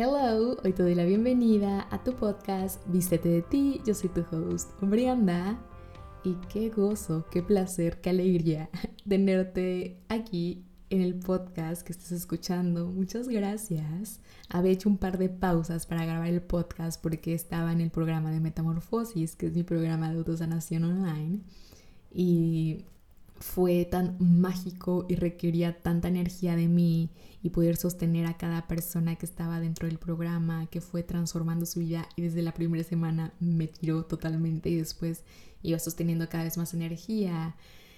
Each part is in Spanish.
Hello, hoy te doy la bienvenida a tu podcast Vístete de ti. Yo soy tu host, Brianda, y qué gozo, qué placer, qué alegría tenerte aquí en el podcast que estás escuchando. Muchas gracias. Había hecho un par de pausas para grabar el podcast porque estaba en el programa de Metamorfosis, que es mi programa de autosanación online, y fue tan mágico y requería tanta energía de mí y poder sostener a cada persona que estaba dentro del programa, que fue transformando su vida, y desde la primera semana me tiró totalmente y después iba sosteniendo cada vez más energía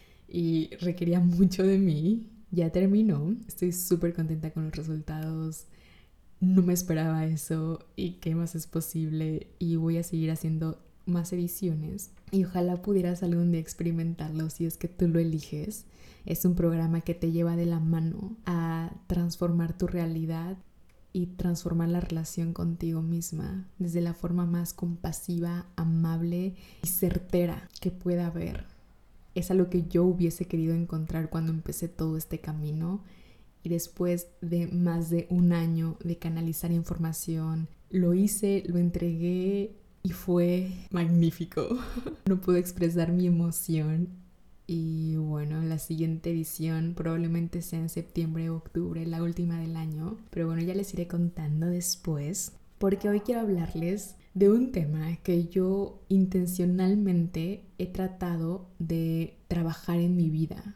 y requería mucho de mí. Ya terminó, estoy súper contenta con los resultados, no me esperaba eso y qué más es posible, y voy a seguir haciendo más ediciones y ojalá pudieras algún día experimentarlo si es que tú lo eliges. Es un programa que te lleva de la mano a transformar tu realidad y transformar la relación contigo misma desde la forma más compasiva, amable y certera que pueda haber. Es algo que yo hubiese querido encontrar cuando empecé todo este camino, y después de más de un año de canalizar información, lo hice, lo entregué y fue magnífico. No pude expresar mi emoción. Y bueno, la siguiente edición probablemente sea en septiembre o octubre, la última del año. Pero bueno, ya les iré contando después, porque hoy quiero hablarles de un tema que yo intencionalmente he tratado de trabajar en mi vida,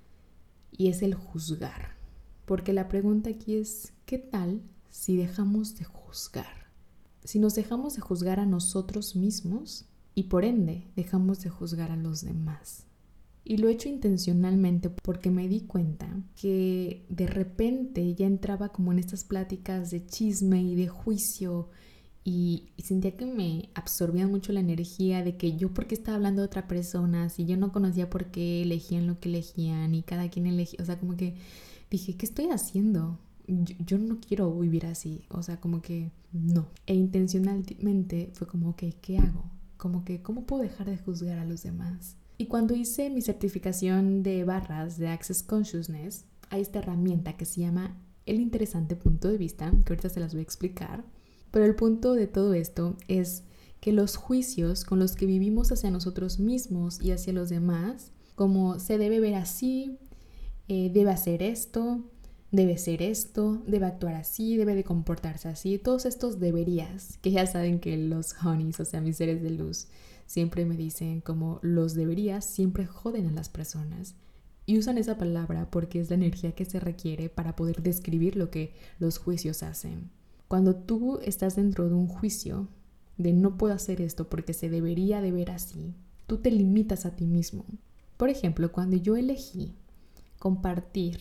y es el juzgar. Porque la pregunta aquí es, ¿qué tal si dejamos de juzgar? Si nos dejamos de juzgar a nosotros mismos y por ende dejamos de juzgar a los demás. Y lo he hecho intencionalmente porque me di cuenta que de repente ya entraba como en estas pláticas de chisme y de juicio, y sentía que me absorbían mucho la energía de que yo, ¿por qué estaba hablando de otra persona si yo no conocía por qué elegían lo que elegían y cada quien elegía? O sea, como que dije, ¿qué estoy haciendo? Yo no quiero vivir así, o sea, como que no. E intencionalmente fue como, ok, ¿qué hago? Como que, ¿cómo puedo dejar de juzgar a los demás? Y cuando hice mi certificación de barras de Access Consciousness, hay esta herramienta que se llama el interesante punto de vista, que ahorita se las voy a explicar. Pero el punto de todo esto es que los juicios con los que vivimos hacia nosotros mismos y hacia los demás, como se debe ver así, debe hacer esto, debe ser esto, debe actuar así, debe de comportarse así, todos estos deberías, que ya saben que los honeys, o sea, mis seres de luz, siempre me dicen como los deberías siempre joden a las personas. Y usan esa palabra porque es la energía que se requiere para poder describir lo que los juicios hacen. Cuando tú estás dentro de un juicio de no puedo hacer esto porque se debería de ver así, tú te limitas a ti mismo. Por ejemplo, cuando yo elegí compartir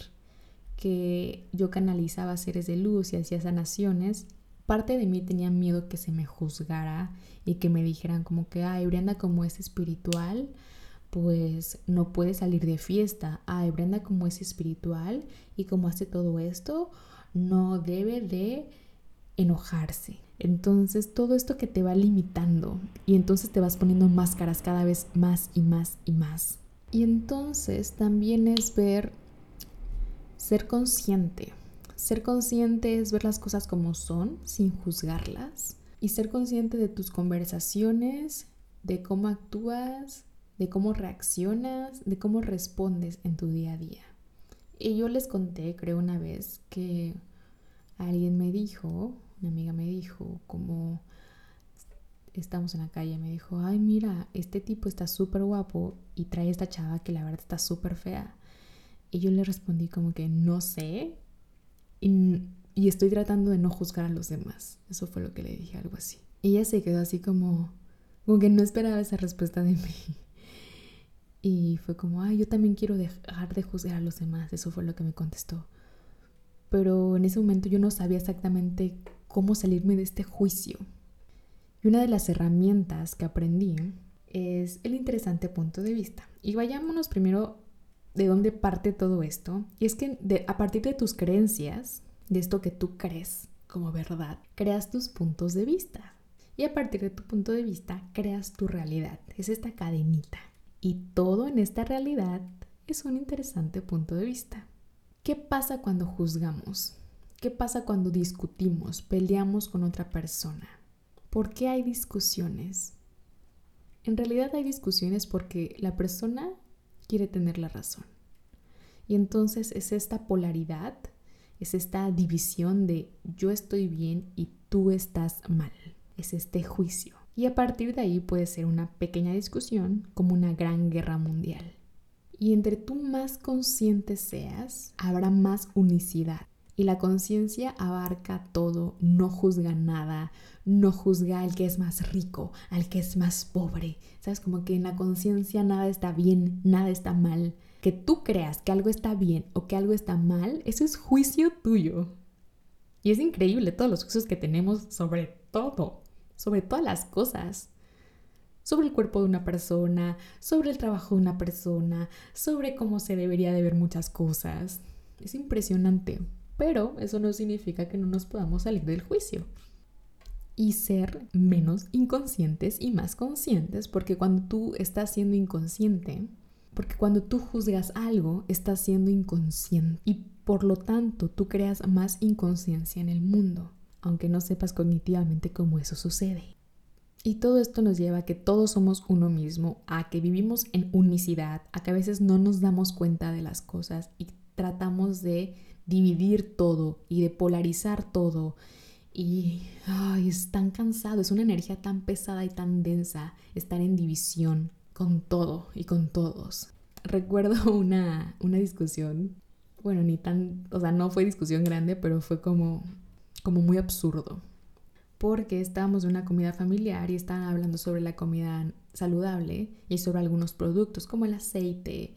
que yo canalizaba seres de luz y hacía sanaciones, parte de mí tenía miedo que se me juzgara y que me dijeran como que, ay, Brenda, como es espiritual, pues no puede salir de fiesta. Ay, Brenda, como es espiritual y como hace todo esto, no debe de enojarse. Entonces todo esto que te va limitando, y entonces te vas poniendo máscaras cada vez más y más y más. Y entonces también es ver, ser consciente. Ser consciente es ver las cosas como son sin juzgarlas, y ser consciente de tus conversaciones, de cómo actúas, de cómo reaccionas, de cómo respondes en tu día a día. Y yo les conté, creo una vez, que alguien me dijo, una amiga me dijo, como estamos en la calle, me dijo, ay, mira, este tipo está súper guapo y trae esta chava que la verdad está súper fea. Y yo le respondí como que no sé, y estoy tratando de no juzgar a los demás. Eso fue lo que le dije, algo así. Y ella se quedó así como que no esperaba esa respuesta de mí. Y fue como, ay, yo también quiero dejar de juzgar a los demás. Eso fue lo que me contestó. Pero en ese momento yo no sabía exactamente cómo salirme de este juicio. Y una de las herramientas que aprendí es el interesante punto de vista. Y vayámonos primero de dónde parte todo esto. Y es que a partir de tus creencias, de esto que tú crees como verdad, creas tus puntos de vista. Y a partir de tu punto de vista, creas tu realidad. Es esta cadenita. Y todo en esta realidad es un interesante punto de vista. ¿Qué pasa cuando juzgamos? ¿Qué pasa cuando discutimos, peleamos con otra persona? ¿Por qué hay discusiones? En realidad hay discusiones porque la persona quiere tener la razón. Y entonces es esta polaridad, es esta división de yo estoy bien y tú estás mal. Es este juicio. Y a partir de ahí puede ser una pequeña discusión como una gran guerra mundial. Y entre tú más consciente seas, habrá más unicidad. Y la conciencia abarca todo, no juzga nada, no juzga al que es más rico, al que es más pobre. ¿Sabes? Como que en la conciencia nada está bien, nada está mal. Que tú creas que algo está bien o que algo está mal, eso es juicio tuyo. Y es increíble todos los juicios que tenemos sobre todo, sobre todas las cosas. Sobre el cuerpo de una persona, sobre el trabajo de una persona, sobre cómo se debería de ver muchas cosas. Es impresionante, pero eso no significa que no nos podamos salir del juicio y ser menos inconscientes y más conscientes, porque cuando tú estás siendo inconsciente, porque cuando tú juzgas algo, estás siendo inconsciente y por lo tanto tú creas más inconsciencia en el mundo, aunque no sepas cognitivamente cómo eso sucede. Y todo esto nos lleva a que todos somos uno mismo, a que vivimos en unicidad, a que a veces no nos damos cuenta de las cosas y tratamos de dividir todo y de polarizar todo. Y es tan cansado, es una energía tan pesada y tan densa estar en división con todo y con todos. Recuerdo una discusión, bueno, no fue discusión grande, pero fue como muy absurdo. Porque estábamos en una comida familiar y estaban hablando sobre la comida saludable y sobre algunos productos como el aceite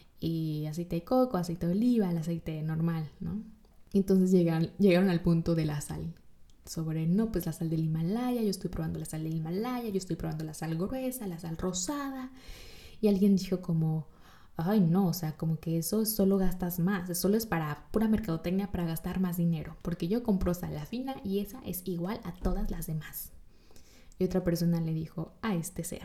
y aceite de coco, aceite de oliva, el aceite normal, ¿no? Entonces llegaron al punto de la sal. Sobre, no, pues la sal del Himalaya, yo estoy probando la sal del Himalaya, yo estoy probando la sal gruesa, la sal rosada. Y alguien dijo como, ay no, o sea, como que eso solo gastas más, eso solo es para pura mercadotecnia para gastar más dinero, porque yo compro sal fina y esa es igual a todas las demás. Y otra persona le dijo a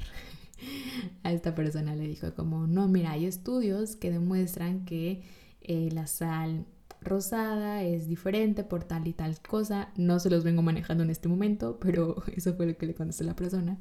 esta persona le dijo como, no, mira, hay estudios que demuestran que la sal rosada es diferente por tal y tal cosa, no se los vengo manejando en este momento, pero eso fue lo que le contestó la persona.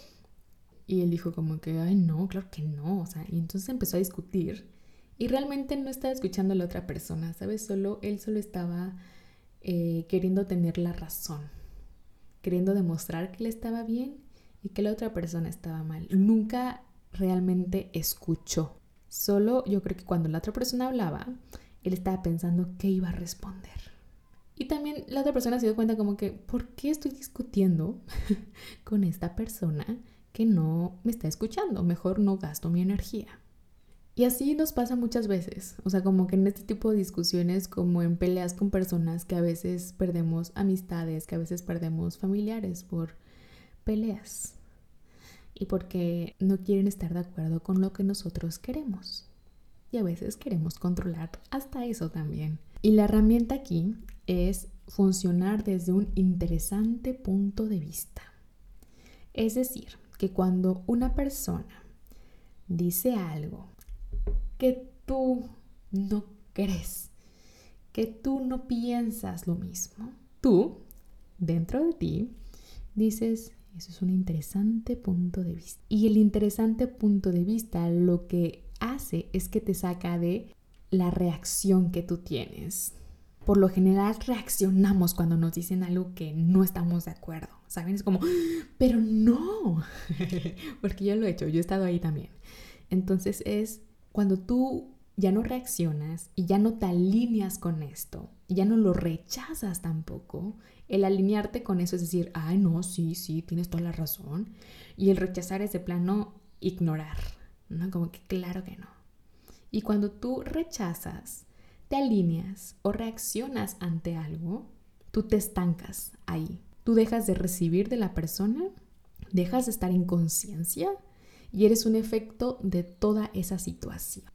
Y él dijo como que, ay no, claro que no, o sea, y entonces empezó a discutir y realmente no estaba escuchando a la otra persona, ¿sabes? Él solo estaba queriendo tener la razón, queriendo demostrar que él estaba bien y que la otra persona estaba mal. Nunca realmente escuchó. Solo yo creo que cuando la otra persona hablaba, él estaba pensando qué iba a responder. Y también la otra persona se dio cuenta como que, ¿por qué estoy discutiendo con esta persona que no me está escuchando? Mejor no gasto mi energía. Y así nos pasa muchas veces. O sea, como que en este tipo de discusiones, como en peleas con personas, que a veces perdemos amistades, que a veces perdemos familiares por peleas. Y porque no quieren estar de acuerdo con lo que nosotros queremos. Y a veces queremos controlar hasta eso también. Y la herramienta aquí es funcionar desde un interesante punto de vista. Es decir, que cuando una persona dice algo que tú no crees, que tú no piensas lo mismo, tú, dentro de ti, dices, eso es un interesante punto de vista. Y el interesante punto de vista lo que hace es que te saca de la reacción que tú tienes. Por lo general reaccionamos cuando nos dicen algo que no estamos de acuerdo, ¿saben? Es como, pero no, porque yo lo he hecho, yo he estado ahí también. Entonces es cuando tú ya no reaccionas y ya no te alineas con esto, y ya no lo rechazas tampoco. El alinearte con eso es decir, ay no, sí, tienes toda la razón. Y el rechazar es de plano ignorar, ¿no? Como que claro que no. Y cuando tú rechazas, te alineas o reaccionas ante algo, tú te estancas ahí. Tú dejas de recibir de la persona, dejas de estar en conciencia y eres un efecto de toda esa situación.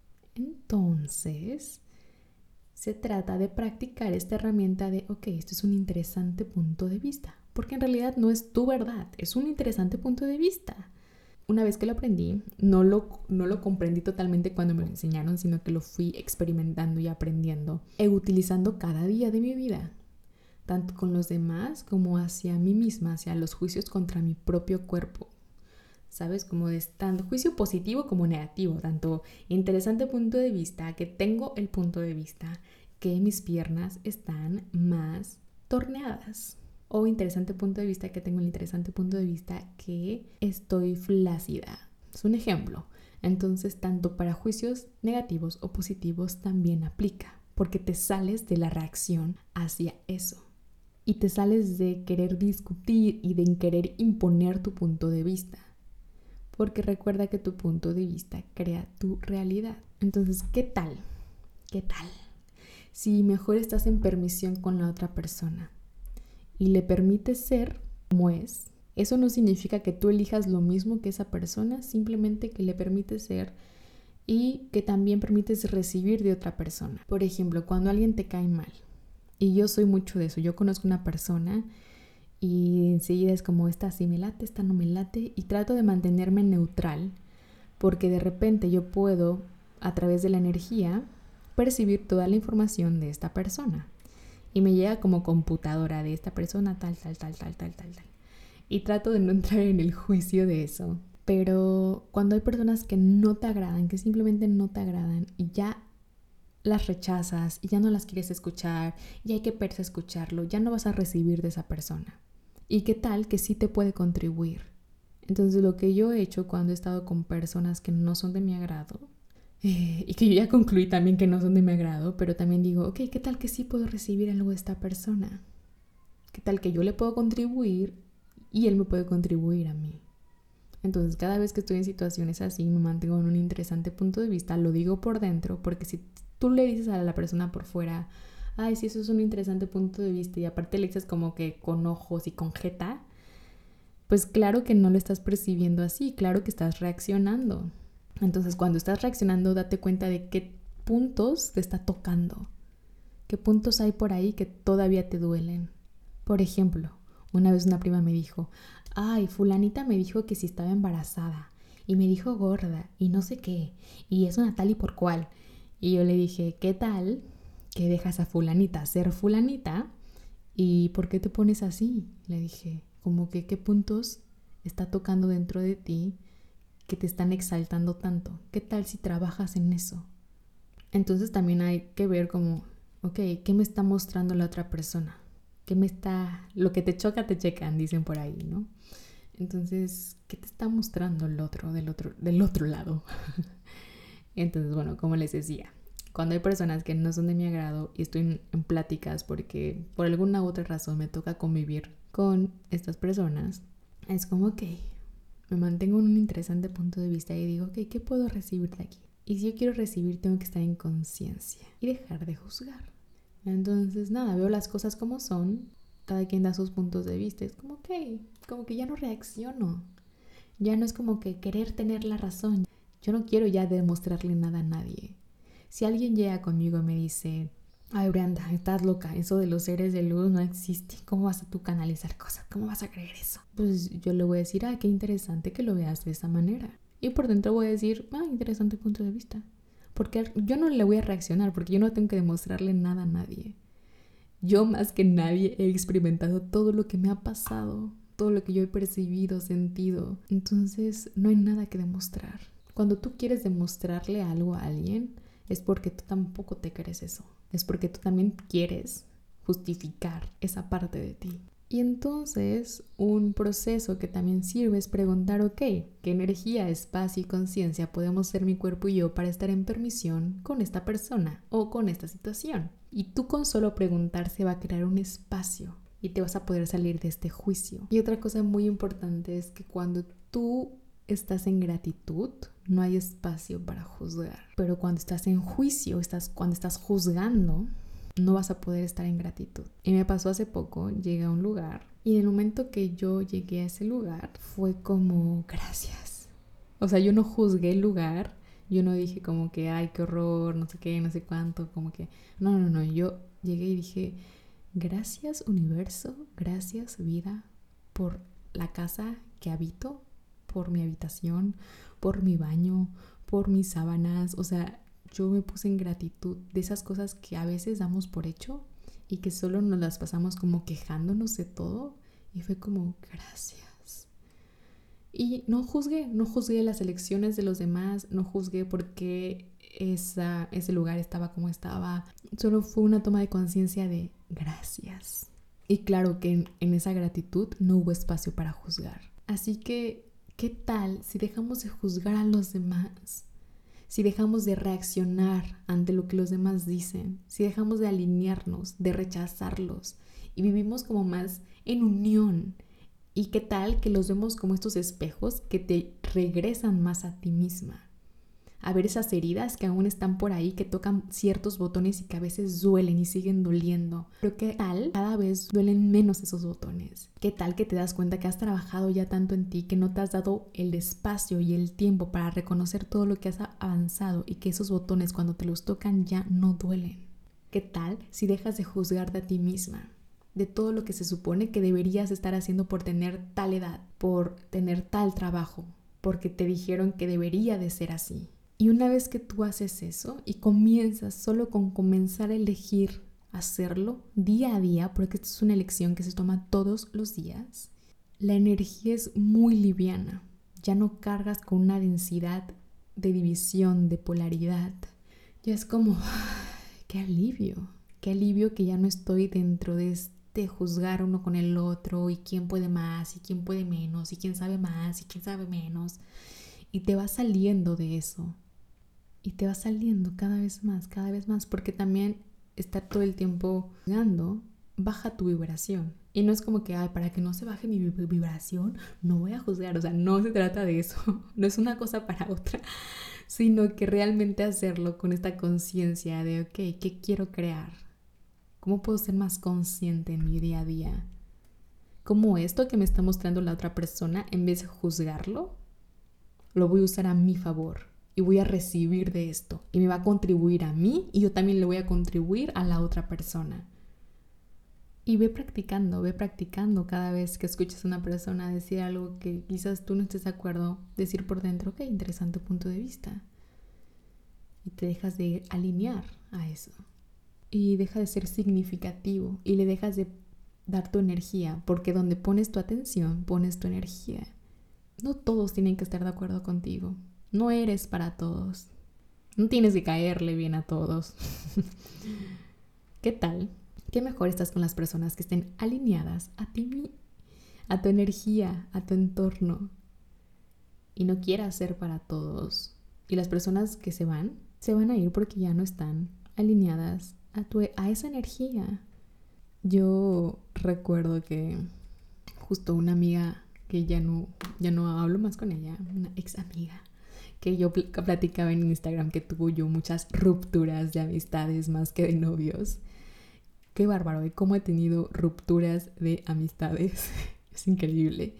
Entonces, se trata de practicar esta herramienta de, ok, esto es un interesante punto de vista, porque en realidad no es tu verdad, es un interesante punto de vista. una vez que lo aprendí, no lo comprendí totalmente cuando me lo enseñaron, sino que lo fui experimentando y aprendiendo e utilizando cada día de mi vida, tanto con los demás como hacia mí misma, hacia los juicios contra mi propio cuerpo. ¿Sabes? Como de tanto juicio positivo como negativo, tanto interesante punto de vista, que tengo el punto de vista que mis piernas están más torneadas. O interesante punto de vista que tengo el interesante punto de vista que estoy flácida. Es un ejemplo. Entonces, tanto para juicios negativos o positivos también aplica, porque te sales de la reacción hacia eso. Y te sales de querer discutir y de querer imponer tu punto de vista. Porque recuerda que tu punto de vista crea tu realidad. Entonces, ¿qué tal? ¿Qué tal? Si mejor estás en permisión con la otra persona y le permites ser como es, eso no significa que tú elijas lo mismo que esa persona, simplemente que le permites ser y que también permites recibir de otra persona. Por ejemplo, cuando alguien te cae mal, y yo soy mucho de eso, yo conozco una persona y enseguida es como esta sí me late, esta no me late, y trato de mantenerme neutral porque de repente yo puedo, a través de la energía, percibir toda la información de esta persona y me llega como computadora de esta persona tal. Y trato de no entrar en el juicio de eso. Pero cuando hay personas que no te agradan, que simplemente no te agradan y ya las rechazas y ya no las quieres escuchar y hay que perderse a escucharlo, ya no vas a recibir de esa persona. ¿Y qué tal que sí te puede contribuir? Entonces lo que yo he hecho cuando he estado con personas que no son de mi agrado, y que yo ya concluí también que no son de mi agrado, pero también digo, ok, ¿qué tal que sí puedo recibir algo de esta persona? ¿Qué tal que yo le puedo contribuir y él me puede contribuir a mí? Entonces cada vez que estoy en situaciones así me mantengo en un interesante punto de vista, lo digo por dentro, porque si tú le dices a la persona por fuera, ay, sí, eso es un interesante punto de vista, y aparte le dices como que con ojos y con jeta, pues claro que no lo estás percibiendo así, claro que estás reaccionando. Entonces cuando estás reaccionando, date cuenta de qué puntos te está tocando, qué puntos hay por ahí que todavía te duelen. Por ejemplo, una vez una prima me dijo, ay, fulanita me dijo que si estaba embarazada y me dijo gorda y no sé qué, y es una tal y por cual. Y yo le dije, ¿qué tal que dejas a fulanita ser fulanita? ¿Y por qué te pones así? Le dije, como que qué puntos está tocando dentro de ti que te están exaltando tanto. ¿Qué tal si trabajas en eso? Entonces también hay que ver como, ok, ¿qué me está mostrando la otra persona? ¿Qué me está... Lo que te choca, te checan, dicen por ahí, ¿no? Entonces, ¿qué te está mostrando el otro, del otro lado? Entonces, bueno, como les decía, cuando hay personas que no son de mi agrado y estoy en pláticas porque por alguna u otra razón me toca convivir con estas personas, es como, ok, me mantengo en un interesante punto de vista y digo, ok, ¿qué puedo recibir de aquí? Y si yo quiero recibir, tengo que estar en conciencia y dejar de juzgar. Entonces, nada, veo las cosas como son, cada quien da sus puntos de vista, es como, ok, como que ya no reacciono, ya no es como que querer tener la razón, yo no quiero ya demostrarle nada a nadie. Si alguien llega conmigo y me dice, ay, Brianda, estás loca, eso de los seres de luz no existe, ¿cómo vas a tú canalizar cosas? ¿Cómo vas a creer eso? Pues yo le voy a decir, qué interesante que lo veas de esa manera. Y por dentro voy a decir, interesante punto de vista. Porque yo no le voy a reaccionar, porque yo no tengo que demostrarle nada a nadie. Yo más que nadie he experimentado todo lo que me ha pasado, todo lo que yo he percibido, sentido. Entonces no hay nada que demostrar. Cuando tú quieres demostrarle algo a alguien, es porque tú tampoco te crees eso. Es porque tú también quieres justificar esa parte de ti. Y entonces un proceso que también sirve es preguntar, ok, ¿qué energía, espacio y conciencia podemos ser mi cuerpo y yo para estar en permisión con esta persona o con esta situación? Y tú con solo preguntar se va a crear un espacio y te vas a poder salir de este juicio. Y otra cosa muy importante es que cuando tú estás en gratitud, no hay espacio para juzgar. Pero cuando estás en juicio, cuando estás juzgando, no vas a poder estar en gratitud. Y me pasó hace poco, llegué a un lugar y en el momento que yo llegué a ese lugar fue como gracias. O sea, yo no juzgué el lugar, yo no dije como que ay, qué horror, no sé qué, no sé cuánto, como que no, yo llegué y dije gracias universo, gracias vida por la casa que habito, por mi habitación, por mi baño, por mis sábanas. O sea, yo me puse en gratitud de esas cosas que a veces damos por hecho y que solo nos las pasamos como quejándonos de todo. Y fue como, gracias. Y no juzgué las elecciones de los demás, no juzgué por qué ese lugar estaba como estaba. Solo fue una toma de conciencia de gracias. Y claro que en esa gratitud no hubo espacio para juzgar. Así que, ¿qué tal si dejamos de juzgar a los demás? Si dejamos de reaccionar ante lo que los demás dicen, si dejamos de alinearnos, de rechazarlos y vivimos como más en unión. ¿Y qué tal que los vemos como estos espejos que te regresan más a ti misma? A ver esas heridas que aún están por ahí, que tocan ciertos botones y que a veces duelen y siguen doliendo. Pero ¿qué tal? Cada vez duelen menos esos botones. ¿Qué tal que te das cuenta que has trabajado ya tanto en ti que no te has dado el espacio y el tiempo para reconocer todo lo que has avanzado y que esos botones cuando te los tocan ya no duelen? ¿Qué tal si dejas de juzgarte a ti misma? De todo lo que se supone que deberías estar haciendo por tener tal edad, por tener tal trabajo, porque te dijeron que debería de ser así. Y una vez que tú haces eso y comienzas solo con comenzar a elegir hacerlo día a día, porque esta es una elección que se toma todos los días, la energía es muy liviana. Ya no cargas con una densidad de división, de polaridad. Ya es como, qué alivio que ya no estoy dentro de juzgar uno con el otro y quién puede más y quién puede menos y quién sabe más y quién sabe menos. Y te vas saliendo de eso. Y te vas saliendo cada vez más, porque también estar todo el tiempo juzgando baja tu vibración. Y no es como que, para que no se baje mi vibración, no voy a juzgar. O sea, no se trata de eso. No es una cosa para otra, sino que realmente hacerlo con esta conciencia de, ok, ¿qué quiero crear? ¿Cómo puedo ser más consciente en mi día a día? ¿Cómo esto que me está mostrando la otra persona, en vez de juzgarlo, lo voy a usar a mi favor? Y voy a recibir de esto. Y me va a contribuir a mí y yo también le voy a contribuir a la otra persona. Y ve practicando cada vez que escuchas a una persona decir algo que quizás tú no estés de acuerdo, decir por dentro, ok, interesante punto de vista. Y te dejas de alinear a eso. Y deja de ser significativo y le dejas de dar tu energía, porque donde pones tu atención, pones tu energía. No todos tienen que estar de acuerdo contigo. No eres para todos. No tienes que caerle bien a todos. ¿Qué tal? ¿Qué mejor estás con las personas que estén alineadas a ti, a tu energía, a tu entorno? Y no quieras ser para todos. Y las personas que se van a ir porque ya no están alineadas a esa energía. Yo recuerdo que justo una amiga que ya no hablo más con ella, una ex amiga, que yo platicaba en Instagram que tuvo yo muchas rupturas de amistades más que de novios. Qué bárbaro, ¿eh? Cómo he tenido rupturas de amistades. Es increíble.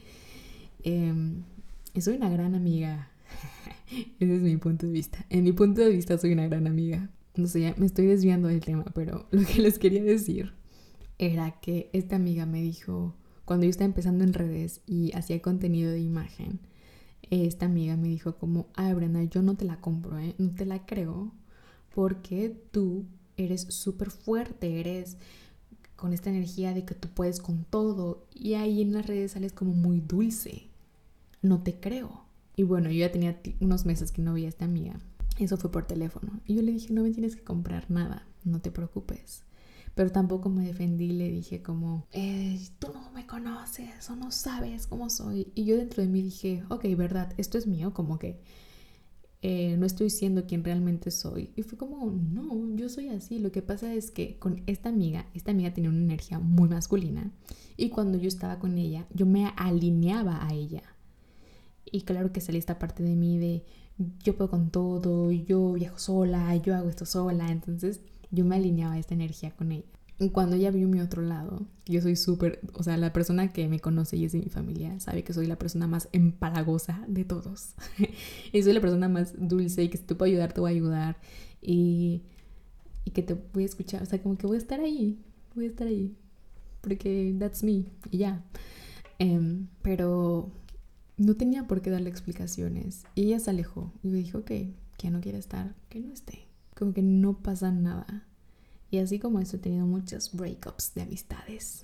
Soy una gran amiga. Ese es mi punto de vista. En mi punto de vista soy una gran amiga. No sé, ya me estoy desviando del tema, pero lo que les quería decir era que esta amiga me dijo, cuando yo estaba empezando en redes y hacía contenido de imagen, esta amiga me dijo como, Brenda, yo no te la compro, no te la creo, porque tú eres súper fuerte, eres con esta energía de que tú puedes con todo, y ahí en las redes sales como muy dulce. No te creo. Y bueno, yo ya tenía unos meses que no veía a esta amiga. Eso fue por teléfono. Y yo le dije, no me tienes que comprar nada, no te preocupes. Pero tampoco me defendí, le dije como, tú no me conoces o no sabes cómo soy. Y yo dentro de mí dije, ok, verdad, esto es mío, como que no estoy siendo quien realmente soy. Y fue como, no, yo soy así. Lo que pasa es que con esta amiga tenía una energía muy masculina. Y cuando yo estaba con ella, yo me alineaba a ella. Y claro que salía esta parte de mí de, yo puedo con todo, yo viajo sola, yo hago esto sola. Entonces yo me alineaba a esta energía con ella. Y cuando ella vio mi otro lado, yo soy súper, o sea, la persona que me conoce y es de mi familia sabe que soy la persona más empalagosa de todos. Y soy la persona más dulce y que si te puedo ayudar, te voy a ayudar. Y que te voy a escuchar, o sea, como que voy a estar ahí, porque that's me, y ya. Pero no tenía por qué darle explicaciones. Y ella se alejó. Y me dijo, ok, que ya no quiere estar, que no esté. Como que no pasa nada. Y así como eso he tenido muchos breakups de amistades.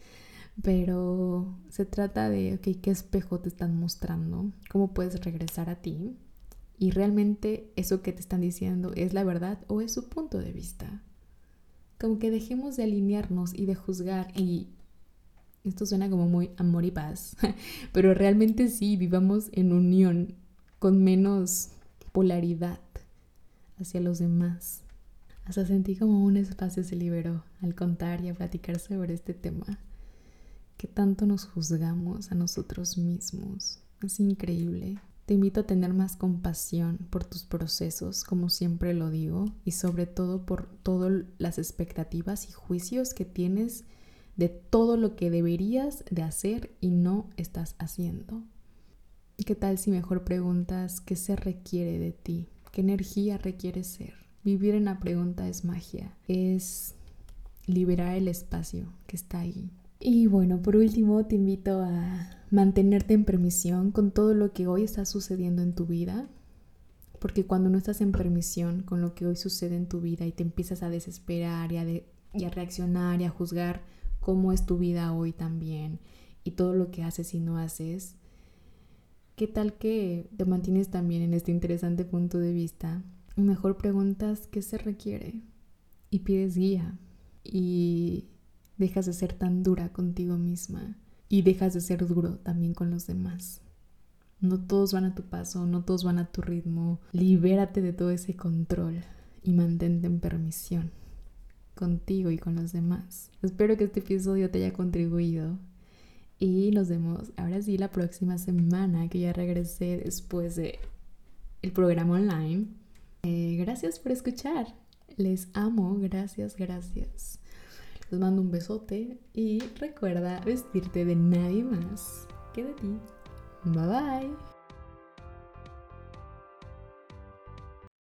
Pero se trata de, ok, ¿qué espejo te están mostrando? ¿Cómo puedes regresar a ti? Y realmente eso que te están diciendo es la verdad o es su punto de vista. Como que dejemos de alinearnos y de juzgar. Y esto suena como muy amor y paz. Pero realmente sí, vivamos en unión, con menos polaridad hacia los demás. Hasta sentí como un espacio se liberó al contar y a platicar sobre este tema. Que tanto nos juzgamos a nosotros mismos. Es increíble. Te invito a tener más compasión por tus procesos, como siempre lo digo, y sobre todo por todas las expectativas y juicios que tienes de todo lo que deberías de hacer y no estás haciendo. ¿Qué tal si mejor preguntas qué se requiere de ti? ¿Qué energía requiere ser? Vivir en la pregunta es magia, es liberar el espacio que está ahí. Y bueno, por último te invito a mantenerte en permisión con todo lo que hoy está sucediendo en tu vida, porque cuando no estás en permisión con lo que hoy sucede en tu vida y te empiezas a desesperar y a reaccionar y a juzgar cómo es tu vida hoy también y todo lo que haces y no haces, ¿qué tal que te mantienes también en este interesante punto de vista? Mejor preguntas qué se requiere y pides guía y dejas de ser tan dura contigo misma y dejas de ser duro también con los demás. No todos van a tu paso, no todos van a tu ritmo. Libérate de todo ese control y mantente en permisión contigo y con los demás. Espero que este episodio te haya contribuido y nos vemos ahora sí la próxima semana, que ya regresé después de el programa online. Gracias por escuchar. Les amo. Gracias. Les mando un besote y recuerda vestirte de nadie más que de ti. Bye bye.